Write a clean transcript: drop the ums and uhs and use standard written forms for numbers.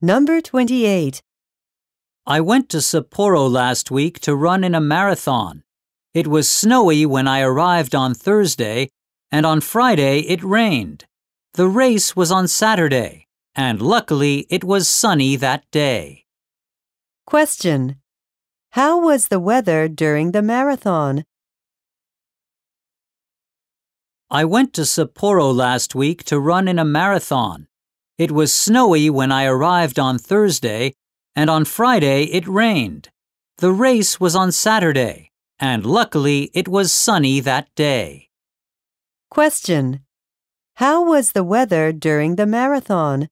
Number 28. I went to Sapporo last week to run in a marathon. It was snowy when I arrived on Thursday, and on Friday it rained. The race was on Saturday, and luckily it was sunny that day. Question. How was the weather during the marathon? I went to Sapporo last week to run in a marathon. It was snowy when I arrived on Thursday, and on Friday it rained. The race was on Saturday, and luckily it was sunny that day. Question. How was the weather during the marathon?